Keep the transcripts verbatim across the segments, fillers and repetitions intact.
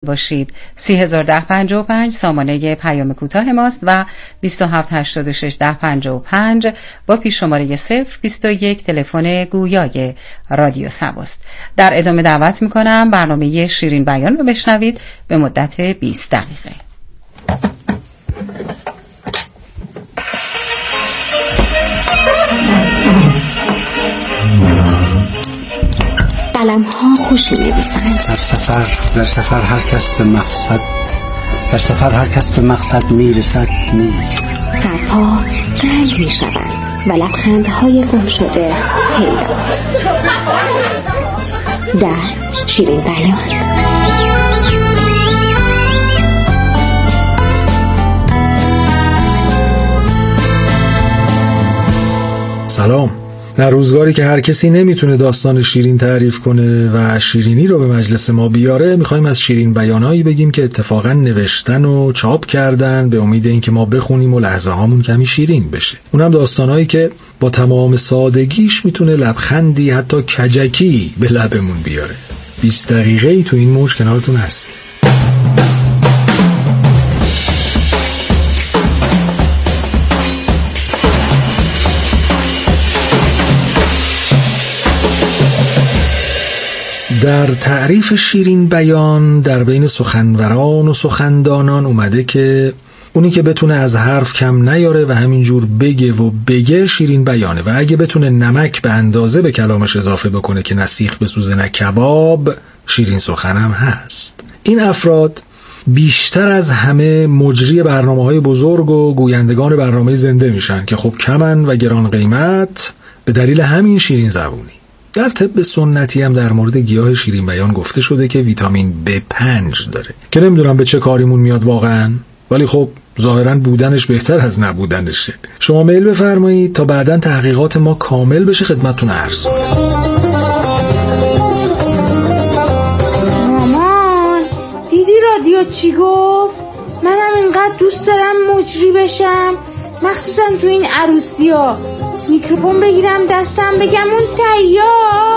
باشید. سی هزار ده پنجاه و پنج سامانه پیام کوتاه ماست و بیست و هفت هشتاد و شش ده پنجاه و پنج با پیش شماره صفر بیست و یک تلفن گویای رادیو سباست. در ادامه دعوت میکنم برنامه شیرین بیان رو بشنوید به مدت بیست دقیقه. قلم ها خوش می‌نویسند. در سفر در سفر هر کس به مقصد در سفر هر کس به مقصد میرسد نیست. حرفها قند میشوند و لبخندهای گم شده پیدا. در شیرین بیان. سلام. در روزگاری که هر کسی نمیتونه داستان شیرین تعریف کنه و شیرینی رو به مجلس ما بیاره، میخوایم از شیرین بیانایی بگیم که اتفاقا نوشتن و چاپ کردن به امید اینکه ما بخونیم و لحظه هامون کمی شیرین بشه. اونم داستانایی که با تمام سادگیش میتونه لبخندی حتی کجکی به لبمون بیاره. بیست دقیقه ای تو این موج کنارتون هست. در تعریف شیرین بیان در بین سخنوران و سخندانان اومده که اونی که بتونه از حرف کم نیاره و همینجور بگه و بگه شیرین بیانه و اگه بتونه نمک به اندازه به کلامش اضافه بکنه که نه سیخ بسوزه نه کباب، شیرین سخن هم هست. این افراد بیشتر از همه مجری برنامه‌های بزرگ و گویندگان برنامه زنده میشن که خب کمن و گران قیمت به دلیل همین شیرین زبونی. در طب سنتی هم در مورد گیاه شیرین بیان گفته شده که ویتامین بی پنج داره که نمیدونم به چه کاریمون میاد واقعا، ولی خب ظاهرا بودنش بهتر از نبودنشه. شما میل بفرمایید تا بعداً تحقیقات ما کامل بشه خدمتتون عرض کنم. مامان دیدی رادیو چی گفت؟ منم اینقدر دوست دارم مجری بشم، مخصوصا تو این عروسی‌ها. میکروفون بگیرم دستم بگم اون تیا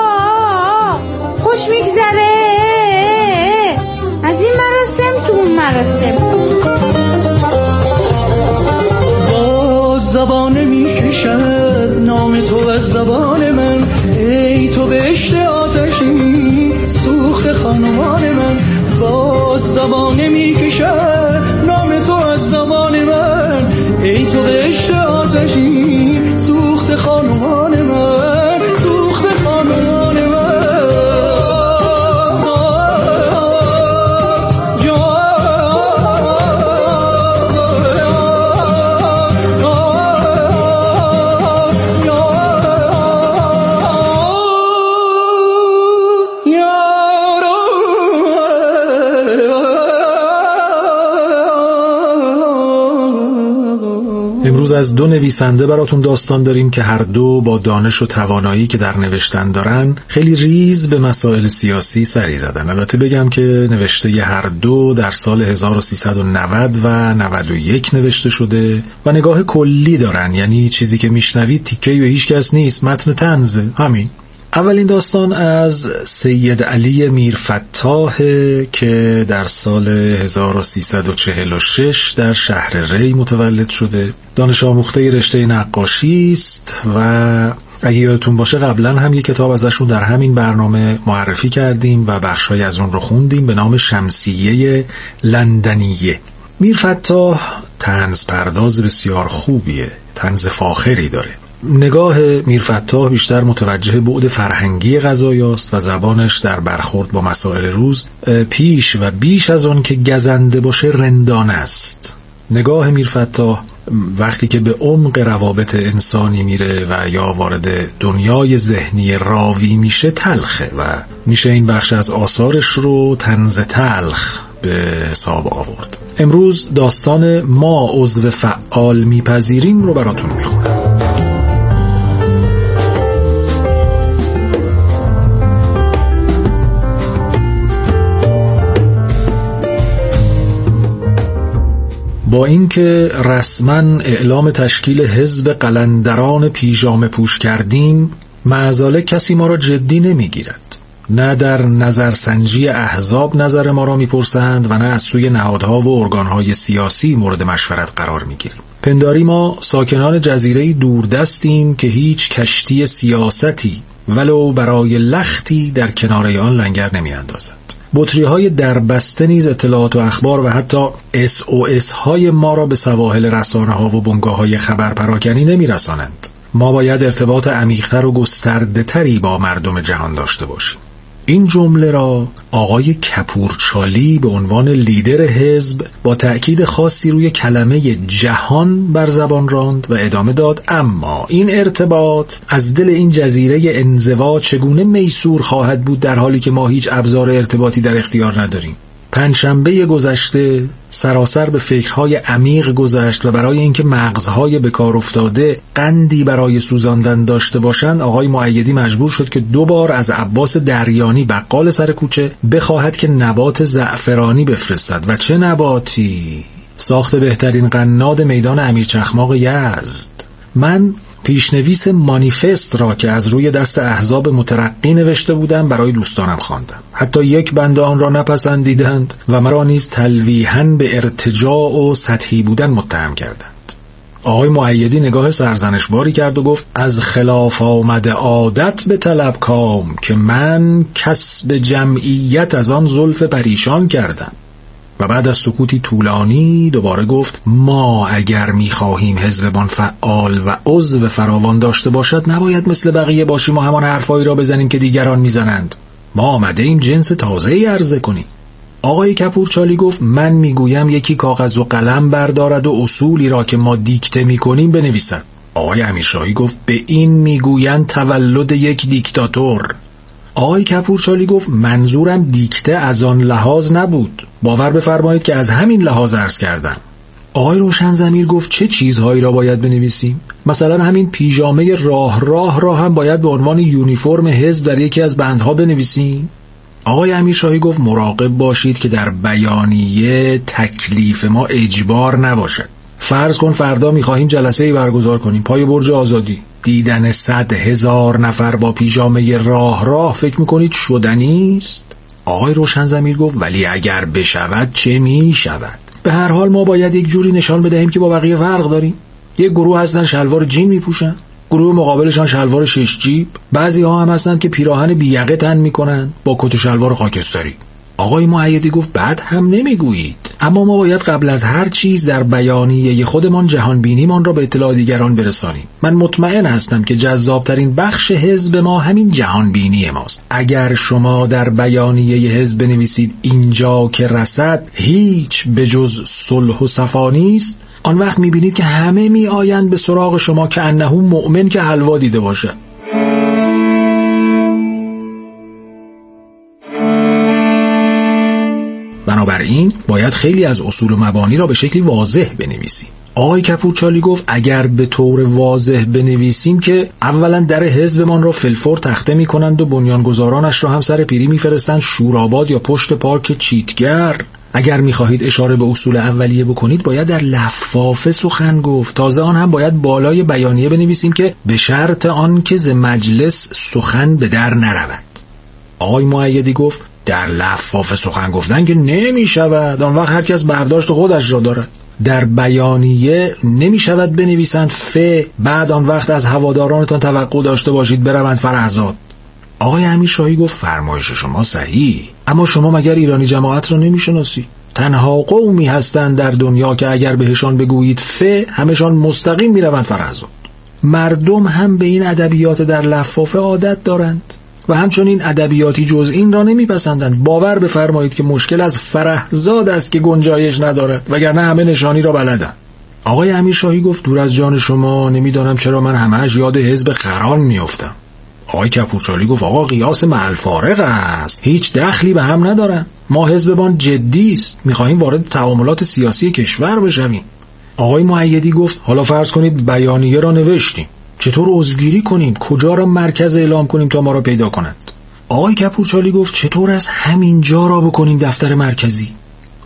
خوش میگذره از این مراسم تو اون مراسم. باز زبانه میکشد نام تو از زبان من، ای تو بهشت آتشی سوخت خانمان من. باز زبانه میکشد نام تو از زبان من، ای تو بهشت آتشی سوخت خانمان من، سوخت خانمان من. امروز از دو نویسنده براتون داستان داریم که هر دو با دانش و توانایی که در نوشتن دارن خیلی ریز به مسائل سیاسی سری زدن. البته بگم که نوشته ی هر دو در سال هزار و سیصد و نود و نود و یک نوشته شده و نگاه کلی دارن، یعنی چیزی که میشنوید تیکه‌ای به هیچ کس نیست، متن طنزه. همین. اولین داستان از سید علی میرفتاح که در سال هزار و سیصد و چهل و شش در شهر ری متولد شده. دانش آموخته رشته نقاشی است و اگه یادتون باشه قبلا هم یک کتاب ازشون در همین برنامه معرفی کردیم و بخشای از اون رو خوندیم به نام شمسیه لندنیه. میرفتاح طنز پرداز بسیار خوبیه، طنز فاخری داره. نگاه میرفتاح بیشتر متوجه بعد فرهنگی قضایاست و زبانش در برخورد با مسائل روز پیش و بیش از آن که گزنده باشه رندانه است. نگاه میرفتاح وقتی که به عمق روابط انسانی میره و یا وارد دنیای ذهنی راوی میشه تلخه و میشه این بخش از آثارش رو طنز تلخ به حساب آورد. امروز داستان ما عضو فعال میپذیریم رو براتون میخونم. با اینکه رسما اعلام تشکیل حزب قلندران پیژامه پوش کردیم، معزاله کسی ما را جدی نمیگیرد. نه در نظرسنجی احزاب نظر ما را میپرسند و نه از سوی نهادها و ارگانهای سیاسی مورد مشورت قرار میگیریم. پنداری ما ساکنان جزیره دوردستیم که هیچ کشتی سیاستی ولو برای لختی در کناره آن لنگر نمی اندازد. بطری های دربسته نیز اطلاعات و اخبار و حتی اس او اس های ما را به سواحل رسانه ها و بنگاه های خبر پراکنی نمی رسانند. ما باید ارتباط عمیق‌تر و گسترده تری با مردم جهان داشته باشیم. این جمله را آقای کپورچالی به عنوان لیدر حزب با تأکید خاصی روی کلمه جهان بر زبان راند و ادامه داد: اما این ارتباط از دل این جزیره انزوا چگونه میسور خواهد بود در حالی که ما هیچ ابزار ارتباطی در اختیار نداریم؟ پنجشنبه گذشته سراسر به فکرهای عمیق گذشت و برای اینکه مغزهای بکار افتاده قندی برای سوزاندن داشته باشند، آقای مؤیدی مجبور شد که دو بار از عباس دریانی بقال سر کوچه بخواهد که نبات زعفرانی بفرستد. و چه نباتی؟ ساخت بهترین قناد میدان امیر چخماق یزد. من پیشنویس مانیفست را که از روی دست احزاب مترقی نوشته بودم برای دوستانم خواندم. حتی یک بنده آن را نپسندیدند و مرا نیز تلویحاً به ارتجاع و سطحی بودن متهم کردند. آقای مؤیدی نگاه سرزنشباری کرد و گفت: از خلاف آمده عادت به طلب کام که من کسب جمعیت از آن زلف پریشان کردم. و بعد از سکوتی طولانی دوباره گفت: ما اگر می‌خواهیم حزبمان فعال و عضو فراوان داشته باشد نباید مثل بقیه باشیم و همان حرفایی را بزنیم که دیگران میزنند. ما آمده ایم جنس تازه‌ای عرضه کنیم. آقای کپورچالی گفت: من میگویم یکی کاغذ و قلم بردارد و اصولی را که ما دیکته میکنیم بنویسد. آقای امیرشاهی گفت: به این میگویند تولد یک دیکتاتور. آقای کپورچالی گفت: منظورم دیکته از آن لحاظ نبود. باور بفرمایید که از همین لحاظ عرض کردم. آقای روشن ضمیر گفت: چه چیزهایی را باید بنویسیم؟ مثلا همین پیژامه راه راه را هم باید به عنوان یونیفرم حزب در یکی از بندها بنویسیم؟ آقای امیرشاهی گفت: مراقب باشید که در بیانیه تکلیف ما اجبار نباشد. فرض کن فردا می‌خواهیم جلسه‌ای برگزار کنیم پای برج آزادی. دیدن صد هزار نفر با پیژامه راه راه فکر می‌کنید شدنی است؟ آقای روشن ضمیر گفت: ولی اگر بشود چه می‌شود؟ به هر حال ما باید یک جوری نشان بدهیم که با بقیه فرق داریم. یک گروه هستن شلوار جین میپوشن، گروه مقابلشان شلوار شش جیب، بعضی ها هم هستن که پیراهن بی‌یقه تن میکنن با کت و شلوار خاکستری. آقای مؤیدی گفت: بعد هم نمیگویید، اما ما باید قبل از هر چیز در بیانیه خودمان جهان بینیمان را به اطلاع دیگران برسانیم. من مطمئن هستم که جذابترین بخش حزب ما همین جهان بینی ماست. اگر شما در بیانیه حزب بنویسید اینجا که رسد هیچ به جز صلح و صفا نیست، آن وقت میبینید که همه می آیند به سراغ شما که انه مؤمن که حلوا دیده باشد. بنابراین باید خیلی از اصول و مبانی را به شکلی واضح بنویسیم. آقای کپورچالی گفت: اگر به طور واضح بنویسیم که اولا در حزبمان را فلفور تخته می کنند و بنیانگذارانش را هم سر پیری می فرستند شوراباد یا پشت پارک چیتگر. اگر می خواهید اشاره به اصول اولیه بکنید باید در لفافه سخن گفت. تازه آن هم باید بالای بیانیه بنویسیم که به شرط آن که ز مجلس سخن به در نرود. آقای مؤیدی گفت: در لفافه سخن گفتن که نمی شود، آن وقت هر کس برداشت خودش را دارد. در بیانیه نمی شود بنویسند ف بعد آن وقت از هوادارانتان توقع داشته باشید بروند فرهزاد. آقای امیرشاهی گفت: فرمایش شما صحیح، اما شما مگر ایرانی جماعت را نمی شناسی؟ تنها قومی هستند در دنیا که اگر بهشان بگویید ف همشان مستقیم می روند فرهزاد. مردم هم به این ادبیات در لفافه عادت دارند و همچنین ادبیاتی جز این را نمیپسندند. باور بفرمایید که مشکل از فرهزاد است که گنجایش ندارد، وگرنه همه نشانی را بلدند. آقای امیرشاهی گفت: دور از جان شما، نمیدانم چرا من همه‌اش یاد حزب خران میافتم. آقای کپورچالی گفت: آقا قیاس مع الفارق است، هیچ دخلی به هم ندارند. ما حزبمان جدی است، میخواهیم وارد تعاملات سیاسی کشور بشویم. آقای مؤیدی گفت: حالا فرض کنید بیانیه را نوشتیم، چطور عضوگیری کنیم؟ کجا را مرکز اعلام کنیم تا ما را پیدا کنند؟ آقای کپورچالی گفت: چطور از همین جا را بکنیم دفتر مرکزی؟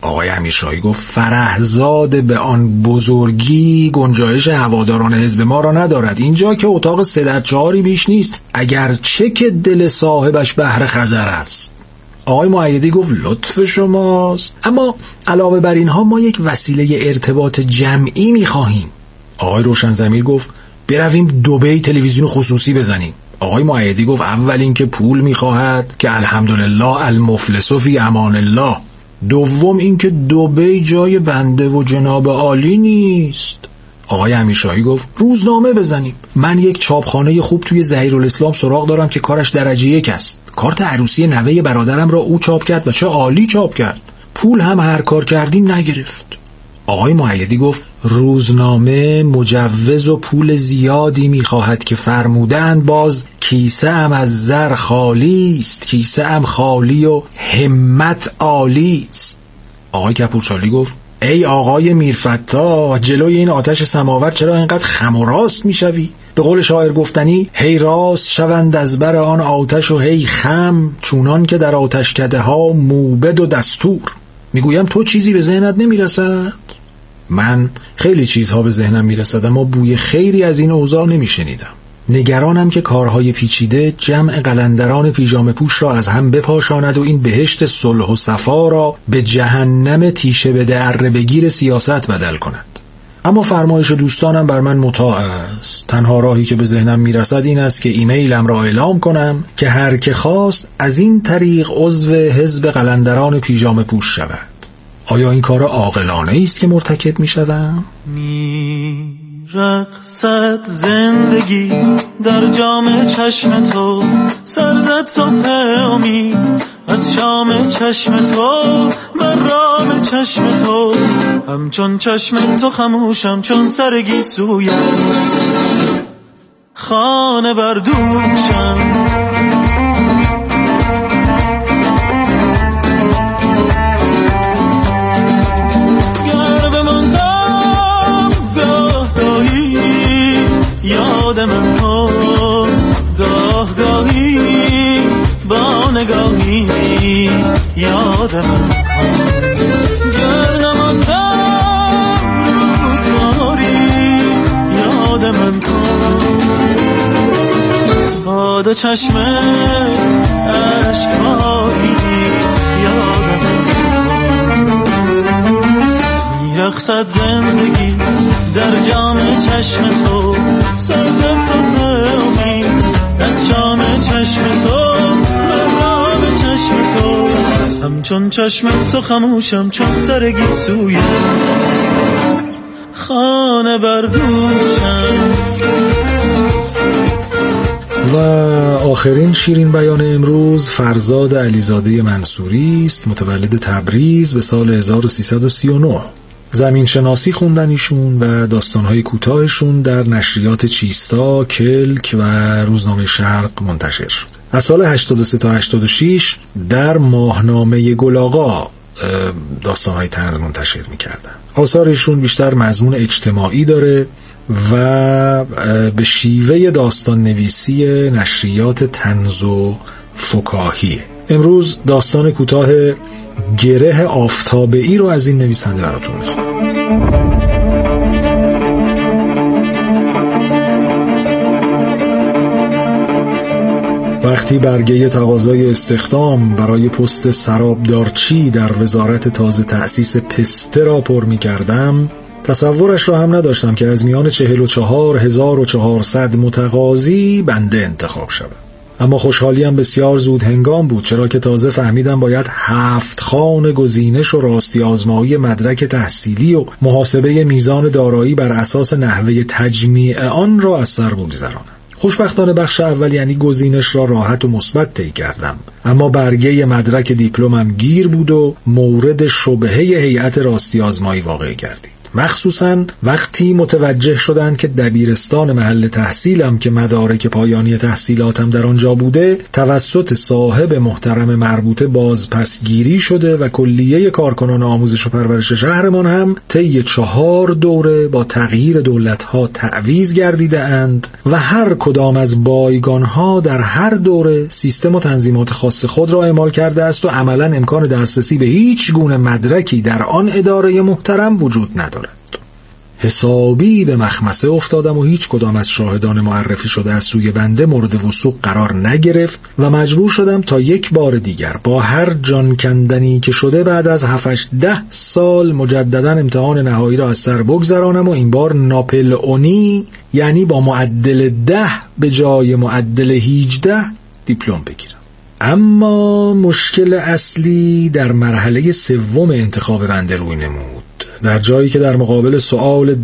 آقای امیرشاهی گفت فرهزاد به آن بزرگی گنجایش هواداران حزب ما را ندارد. اینجا که اتاق سه در چهاری بیش نیست، اگر چه که دل صاحبش بحر خزر است. آقای مؤیدی گفت لطف شماست، اما علاوه بر اینها ما یک وسیله ارتباط جمعی می‌خواهیم. آقای روشنضمیر گفت برویم دبی تلویزیون خصوصی بزنیم. آقای مؤیدی گفت اول این که پول می‌خواهد که الحمدلله المفلس فی امان الله، دوم این که دبی جای بنده و جناب عالی نیست. آقای امیرشاهی گفت روزنامه بزنیم. من یک چاپخانه خوب توی ظهیرالاسلام سراغ دارم که کارش درجه یک است. کارت عروسی نوه برادرم را او چاپ کرد و چه عالی چاپ کرد. پول هم هر کار کردیم نگرفت. آقای مؤیدی گفت روزنامه مجوز و پول زیادی میخواهد که فرمودند باز کیسه ام از زر خالی است، کیسه ام خالی و همت عالی است. آقای کپورچالی گفت ای آقای میرفتاح، جلوی این آتش سماور چرا اینقدر خم و راست میشوی؟ به قول شاعر گفتنی هی راست شوند از بر آن آتش و هی خم، چونان که در آتشکده ها موبد و دستور. میگویم تو چیزی به ذهنت نمیرسد؟ من خیلی چیزها به ذهنم میرسد، اما بوی خیری از این اوضاع نمیشنیدم. نگرانم که کارهای پیچیده جمع قلندران پیژامه پوش را از هم بپاشاند و این بهشت صلح و صفا را به جهنم تیشه به دره بگیر سیاست بدل کند. اما فرمایش دوستانم بر من مطاع است. تنها راهی که به ذهنم میرسد این است که ایمیلم را اعلام کنم که هر که خواست از این طریق عضو حزب قلندران پیژامه پوش شود. آیا این کار عاقلانه است که مرتکب میشوم؟ رقصد زندگی در جام چشم تو، سرزد صبح امید از شام چشم تو، من رام چشم تو، همچون چشم تو خموشم چون سرگی سویت، خانه بردوشم. یاد من کن گاه گاهی با نگاهی، یاد من کن گر نماندم روزگاری، یاد من کن با دو چشم اشکباری، یاد من کن میرقصد زندگی در جام چشم تو، سرزد صبح امید از شام چشم تو، رام چشم تو، همچون چشم تو خموشم چون سرگی سویت، خانه بردوشم. و آخرین شیرین بیان امروز فرزاد علیزاده منصوری است، متولد تبریز به سال هزار و سیصد و سی و نه. زمین شناسی خوندن ایشون و داستانهای کوتاهشون در نشریات چیستا، کلک و روزنامه شرق منتشر شد. از سال هشتاد و سه تا هشتاد و شش در ماهنامه گلاغا داستانهای طنز منتشر می‌کردن. آثارشون بیشتر مضمون اجتماعی داره و به شیوه داستان نویسی نشریات طنز و فکاهیه. امروز داستان کوتاه گره آفتابه‌ای رو از این نویسنده براتون میخونم. وقتی برگه تقاضای استخدام برای پست سرابدارچی در وزارت تازه تأسیس پسته را پر می کردم، تصورش را هم نداشتم که از میان چهل و چهار هزار و چهارصد متقاضی بنده انتخاب شود. اما خوشحالیم بسیار زود هنگام بود، چرا که تازه فهمیدم باید هفت خوان گزینش و راستی آزمایی مدرک تحصیلی و محاسبه میزان دارایی بر اساس نحوه تجمیع آن را از سر بگذرانم. خوشبختانه بخش اول یعنی گزینش را راحت و مثبت طی کردم، اما برگه مدرک دیپلمم گیر بود و مورد شبهه هیئت راستی آزمایی واقع گردید. مخصوصاً وقتی متوجه شدند که دبیرستان محل تحصیلم که مدارک پایانی تحصیلاتم در آنجا بوده توسط صاحب محترم مربوطه بازپسگیری شده و کلیه کارکنان آموزش و پرورش شهرمان هم طی چهار دوره با تغییر دولت‌ها تعویض گردیده اند و هر کدام از بایگان‌ها در هر دوره سیستم و تنظیمات خاص خود را اعمال کرده است و عملاً امکان دسترسی به هیچ گونه مدرکی در آن اداره محترم وجود ندارد. حسابی به مخمسه افتادم و هیچ کدام از شاهدان معرفی شده از سوی بنده مورد وثوق قرار نگرفت و مجبور شدم تا یک بار دیگر با هر جان کندنی که شده بعد از هفت ده سال مجددا امتحان نهایی را از سر بگذرانم و این بار ناپل اونی، یعنی با معدل ده به جای معدل هجده دیپلم بگیرم. اما مشکل اصلی در مرحله سوم انتخاب بنده روی نمود، در جایی که در مقابل سؤال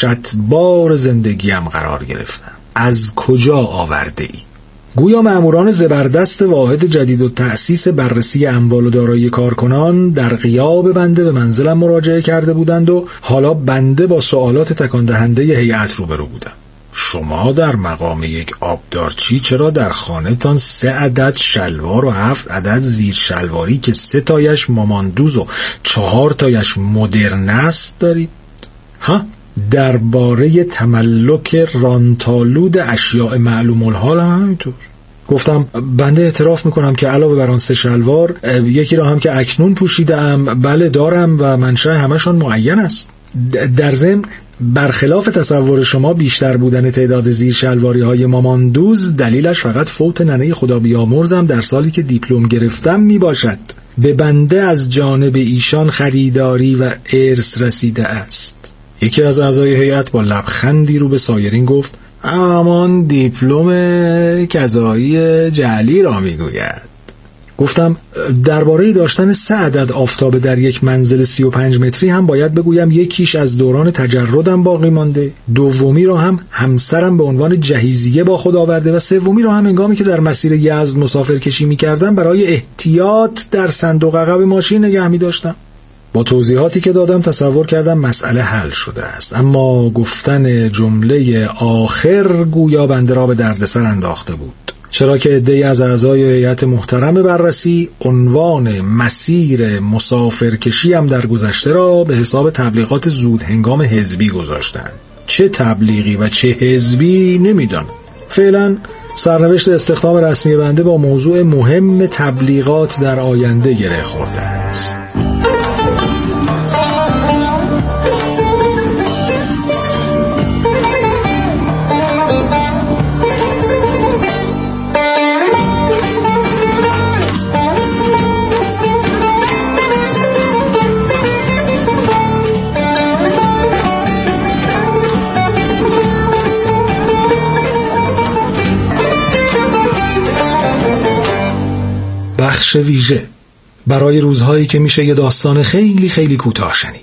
دهشتبار زندگیم قرار گرفتم: از کجا آورده ای؟ گویا ماموران زبردست واحد جدید و تأسیس بررسی اموال و دارایی کارکنان در غیاب بنده به منزلم مراجعه کرده بودند و حالا بنده با سوالات تکان دهنده هیئت روبرو بودم. شما در مقام یک آبدارچی چرا در خانه تان سه عدد شلوار و هفت عدد زیر شلواری که سه تایش ماماندوز و چهار تایش مدرن است دارید؟ ها؟ درباره تملک رانتالود اشیاء معلوم الحال هم همینطور. گفتم بنده اعتراف میکنم که علاوه بر آن سه شلوار یکی را هم که اکنون پوشیدم بله دارم و منشأ همشون معین است. در ضمن برخلاف تصور شما بیشتر بودن تعداد زیر شلواری های ماماندوز دلیلش فقط فوت ننه خدا بیامرزم در سالی که دیپلم گرفتم می باشد. به بنده از جانب ایشان خریداری و ارث رسیده است. یکی از اعضای هیئت با لبخندی رو به سایرین گفت: همان دیپلم کذایی جعلی را می گوید. گفتم درباره داشتن سه عدد آفتابه در یک منزل سی و پنج متری هم باید بگویم یکیش از دوران تجردم باقی مانده، دومی را هم همسرم به عنوان جهیزیه با خود آورده و سومی را هم هنگامی که در مسیر یزد مسافرکشی می‌کردم برای احتیاط در صندوق عقب ماشین نگه می‌داشتم. با توضیحاتی که دادم تصور کردم مسئله حل شده است، اما گفتن جمله آخر گویا بنده را به دردسر انداخته بود، چرا که عده‌ای از اعضای هیئت محترم بررسی عنوان مسیر مسافرکشی هم در گذشته را به حساب تبلیغات زود هنگام حزبی گذاشتند. چه تبلیغی و چه حزبی نمیدانم. فعلا سرنوشت استخدام رسمی بنده با موضوع مهم تبلیغات در آینده گره خورده است. بخش ویژه برای روزهایی که میشه یه داستان خیلی خیلی کوتاه شنید.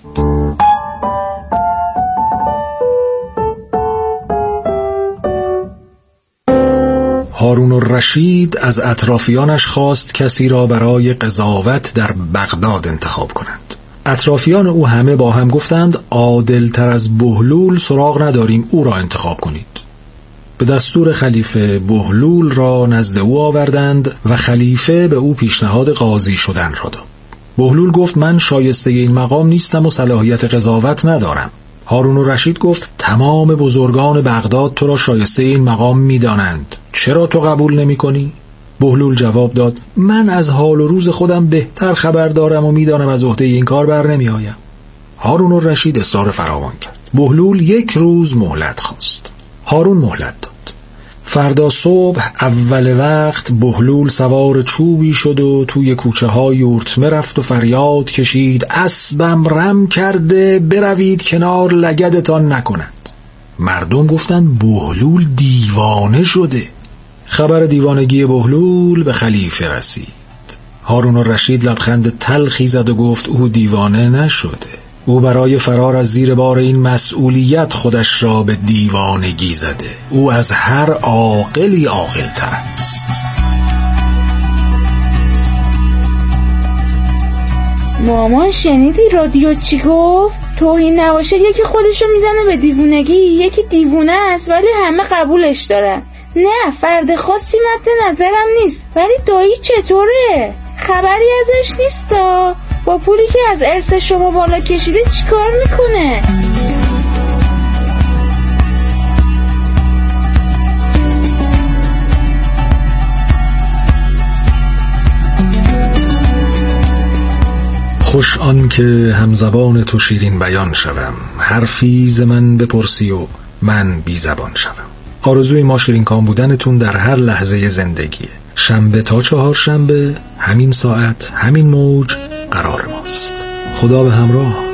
هارون الرشید از اطرافیانش خواست کسی را برای قضاوت در بغداد انتخاب کنند. اطرافیان او همه با هم گفتند عادل‌تر از بهلول سراغ نداریم، او را انتخاب کنید. به دستور خلیفه بهلول را نزد او آوردند و خلیفه به او پیشنهاد قاضی شدن را داد. بهلول گفت من شایسته این مقام نیستم و صلاحیت قضاوت ندارم. هارون الرشید گفت تمام بزرگان بغداد تو را شایسته این مقام می‌دانند، چرا تو قبول نمی‌کنی؟ بهلول جواب داد من از حال و روز خودم بهتر خبر دارم و می‌دانم از عهده این کار بر نمی‌آیم. هارون الرشید اصرار فراوان کرد. بهلول یک روز مهلت خواست. هارون مهلت داد. فردا صبح اول وقت بهلول سوار چوبی شد و توی کوچه های یورتمه رفت و فریاد کشید اسبم رم کرده، بروید کنار لگدتان نکند. مردم گفتند بهلول دیوانه شده. خبر دیوانگی بهلول به خلیفه رسید. هارون الرشید لبخند تلخی زد و گفت او دیوانه نشده، او برای فرار از زیر بار این مسئولیت خودش را به دیوانگی زده. او از هر عاقلی عاقل‌تر است. مامان شنیدی رادیو چی گفت؟ توهین نباشه یکی خودشو میزنه به دیوونگی، یکی دیوونه است ولی همه قبولش دارن. نه فرد خاصی مد نظرم نیست، ولی دایی چطوره؟ خبری ازش نیستا؟ با پولی که از ارث شما بالا کشیده چیکار میکنه؟ خوش آن که همزبان تو شیرین بیان شوم، حرفی ز من بپرسی و من بی زبان شوم. آرزوی ما شیرین کام بودنتون در هر لحظه زندگیه. شنبه تا چهار شنبه همین ساعت همین موج قرار ماست. خدا به همراه.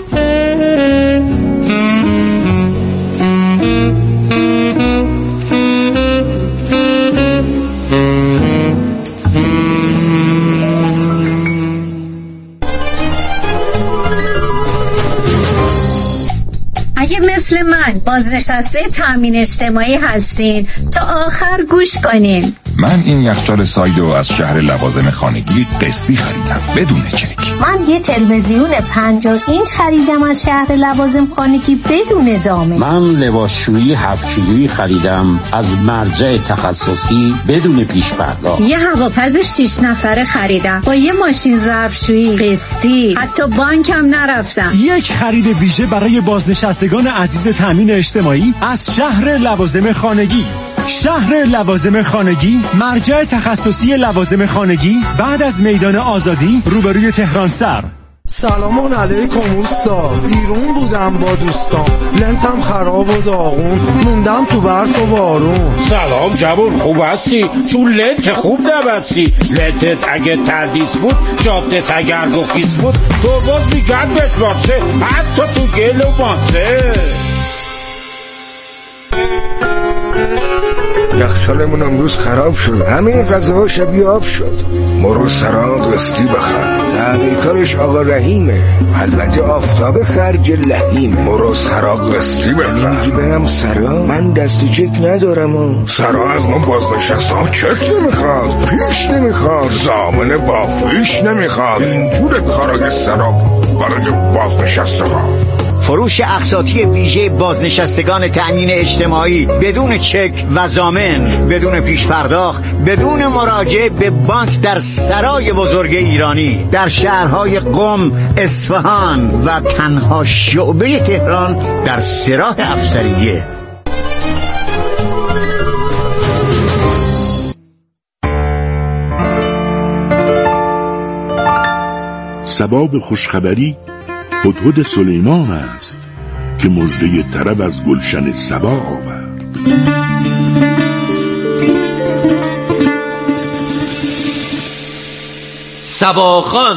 اگه مثل من بازنشسته تامین اجتماعی هستین تا آخر گوش کنین. من این یخچال سایدو از شهر لوازم خانگی قسطی خریدم بدون چک. من یه تلویزیون پنجاه اینچ خریدم از شهر لوازم خانگی بدون ضامن. من لباسشویی هفت کیلویی خریدم از مرجع تخصصی بدون پیش پرداخت. یه هواپز شش نفره خریدم با یه ماشین ظرفشویی قسطی، حتی بانکم نرفتم. یک خرید ویژه برای بازنشستگان عزیز تامین اجتماعی از شهر لوازم خانگی. شهر لوازم خانگی، مرجع تخصصی لوازم خانگی بعد از میدان آزادی روبروی تهران سر. سلام علیکم اوستا، بیرون بودم با دوستان، لنتم خراب و داغون، موندم تو برف و بارون. سلام جوون، خوب هستی؟ چون لنت خوب نبستی. لنتت اگه تردیس بود، جافتت اگر رخیص بود، تو باز میگرد بتبارسه حتی تو گل و مانسه. یخچالمون امروز خراب شد، همه غذاها شبیه آب شد. مرو سرا قسطی بخر، تعمیر کارش آقا رحیمه، البته آفتاب خرج لحیمه. مرو سرا قسطی بخر. میگی برم سرا؟ من دست چک ندارم و. سرا از ما بازنشسته ها چک نمیخواد، پیش نمیخواد، ضامن با فیش نمیخواد. اینجور کارای سرا برای بازنشسته ها. فروش اقساطی ویژه بازنشستگان تأمین اجتماعی بدون چک و ضامن، بدون پیش پرداخت، بدون مراجعه به بانک در سرای بزرگ ایرانی در شهرهای قم، اصفهان و تنها شعبه تهران در سراح افسریه. سباب خوشخبری هدهد سلیمان است که مژده طرب از گلشن سبا آورد. سباخان.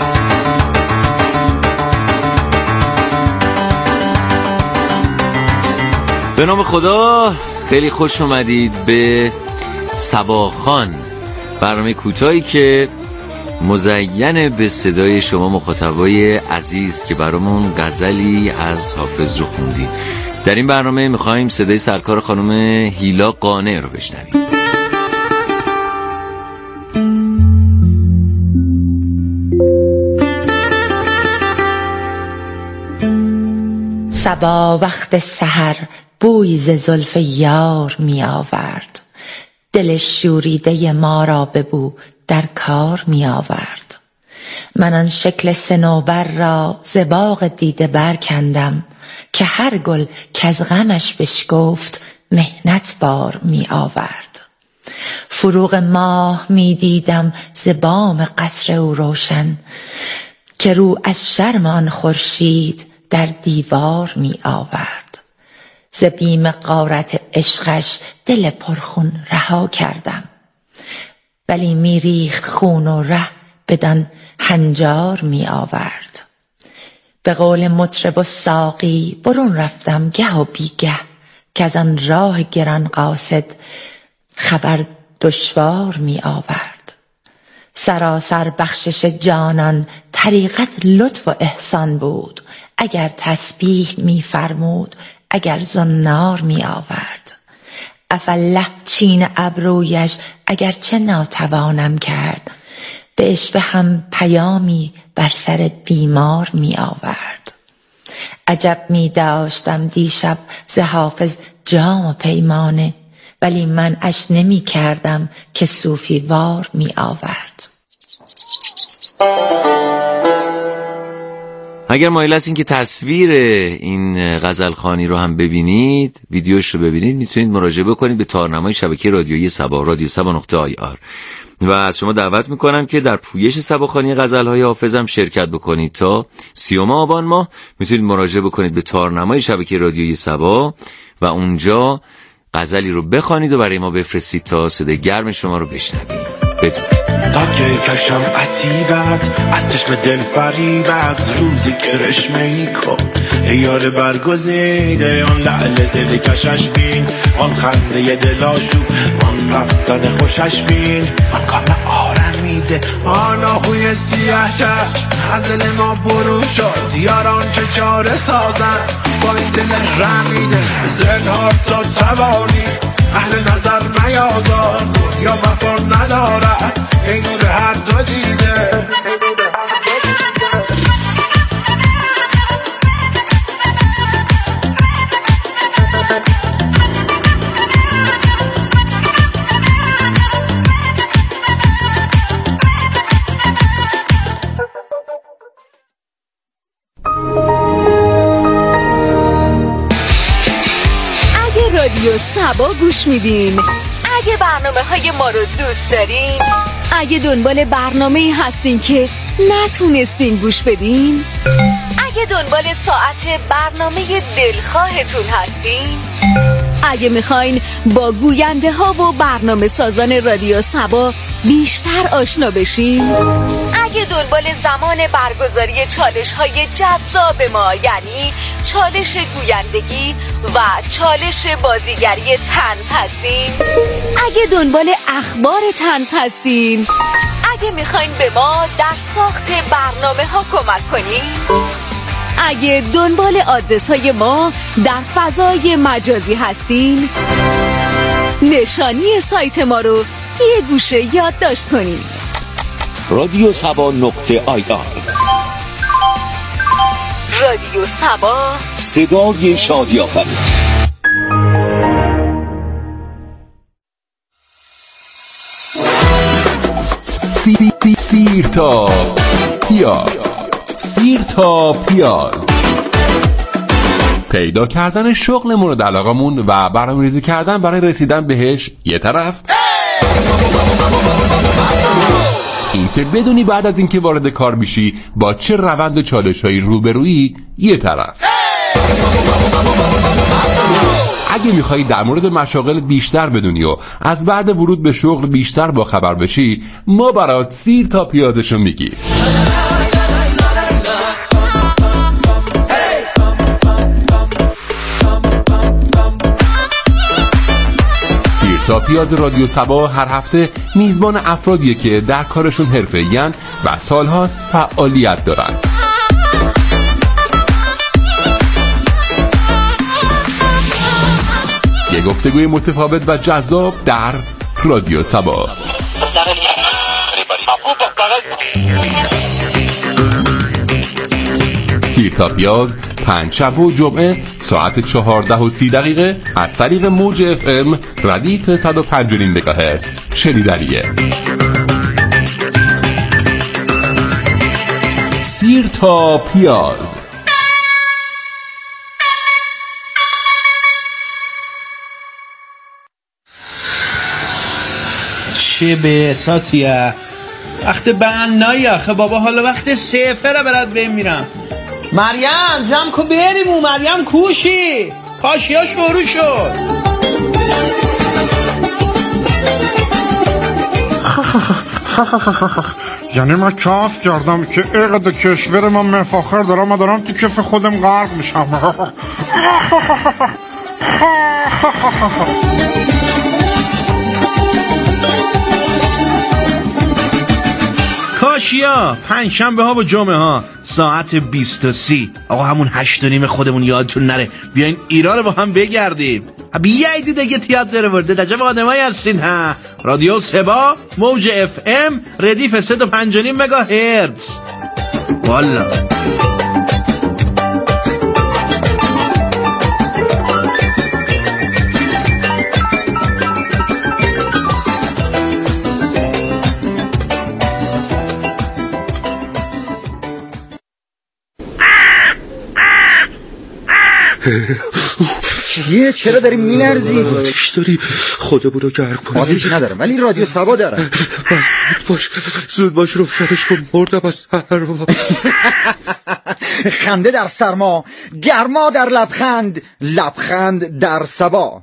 به نام خدا، خیلی خوش اومدید به سباخان، برنامه کوتاهی که مزین به صدای شما مخاطبای عزیز که برامون غزلی از حافظ رو خوندید. در این برنامه میخواییم صدای سرکار خانم هیلا قانع رو بشنویم. صبا وقت سحر بوی ز زلف یار می آورد، دل شوریده ما را به بو در کار می آورد. من آن شکل صنوبر را ز باغ دیده برکندم، که هر گل که از غمش بشکفت محنت بار می آورد. فروغ ماه می دیدم ز بام قصر او روشن، که رو از شرم آن خورشید در دیوار می آورد. ز بیم غارت عشقش دل پرخون رها کردم، ولی می ریخت خون و ره بدان هنجار می آورد. به قول مطرب و ساقی برون رفتم گه و بیگه، که از آن راه گران قاصد خبر دشوار می آورد. سراسر بخشش جانان طریقت لطف و احسان بود، اگر تسبیح می فرمود اگر زنار می آورد. افالله چین ابرویش اگر چه ناتوانم کرد، به عشوه هم پیامی بر سر بیمار می آورد. عجب می داشتم دیشب ز حافظ جام و پیمانه، ولی من اش نمی کردم که صوفی وار می آورد. اگر مایل هستین که تصویر این غزلخوانی رو هم ببینید، ویدیوش رو ببینید، میتونید مراجعه بکنید به تارنمای شبکه رادیویی صبا، رادیو صبا نقطه آی آر، و از شما دعوت میکنم که در پویش صباخوانی غزلهای حافظ هم شرکت بکنید. تا سیوم آبان ماه میتونید مراجعه بکنید به تارنمای شبکه رادیویی صبا و اونجا غزلی رو بخوانید و برای ما بفرستید تا صدای گرم شما رو بشنویم. بدون تا که کشم عتیبت از چشم دل فریبت، روزی که رشمه ای کن یار برگزیده، اون لعل دل کشش بین، اون خنده دل آشوب، اون رفتن خوشش بین، اون کام آرمیده، آن آهوی سیاه چشم از دل ما برون شد، یاران چه چاره سازن با این دل رمیده، زنهار تا توانی اهل نظر نیازار، یا وفا ندارد ای نور هر دو دیده. اگه رادیو صبا گوش میدین، اگه برنامه های ما رو دوست دارین، اگه دنبال برنامه‌ای هستین که نتونستین گوش بدین، اگه دنبال ساعت برنامه دلخواهتون هستین، اگه میخواین با گوینده ها و برنامه سازان رادیو صبا بیشتر آشنا بشین، اگه دنبال زمان برگزاری چالش های جذاب ما، یعنی چالش گویندگی و چالش بازیگری طنز هستین، اگه دنبال اخبار طنز هستین، اگه میخواین به ما در ساخت برنامه ها کمک کنین، اگه دنبال آدرس های ما در فضای مجازی هستین، نشانی سایت ما رو یه گوشه یادداشت کنین: رادیو صبا نقطه آی آر. رادیو صبا، صدای شادی آفرین. سیر تا پیاز، سیر تا پیاز، پیدا کردن شغل مورد علاقمون و برنامه‌ریزی کردن برای رسیدن بهش یه طرف، این که بدونی بعد از اینکه وارد کار میشی با چه روند و چالش‌هایی روبرویی یه طرف. اگه میخوایی در مورد مشاغل بیشتر بدونی و از بعد ورود به شغل بیشتر با خبر بشی، ما برات سیر تا پیازشو میگی. سیر تا پیاز رادیو صبا هر هفته میزبان افرادیه که در کارشون حرفه‌این و سالهاست فعالیت دارن. یه گفتگوی متفاوت و جذاب در رادیو صبا. سیر تا پیاز پنجشنبه و جمعه ساعت چهارده و سی دقیقه از طریق موج اف ام ردیف صد و پنج و نیم مگاهرتز شنیدنیه. سیر تا پیاز. چه به ساتیه وقت بنایی آخه بابا، حالا وقت سفره برد بیم میرم. مریم جمع کو بریمو، مریم کوشی کاشی ها شروع شد. یعنی من کاف کردم که اقد کشور من مفاخر دارم، من دارم تو کف خودم غرق میشم. کاشیا پنجشنبه ها و جمعه ها ساعت بیست و سی. آقا همون هشت و نیم خودمون یادتون نره بیاین ایران رو با هم بگردیم. بیایید دیگه تیاتر ورده دجب آدمایی هستین ها. رادیو صبا موج اف ام ردیف صد و پنج و نیم مگاهرتز. والا چیه؟ چرا داری میلرزی؟ آتیش داری؟ خودمون رو گرم کنی. آتیش ندارم ولی رادیو سبا دارم. بس زود باش زود باش روشنش کن، مردم از سر. خنده در سرما، گرما در لبخند، لبخند در سبا.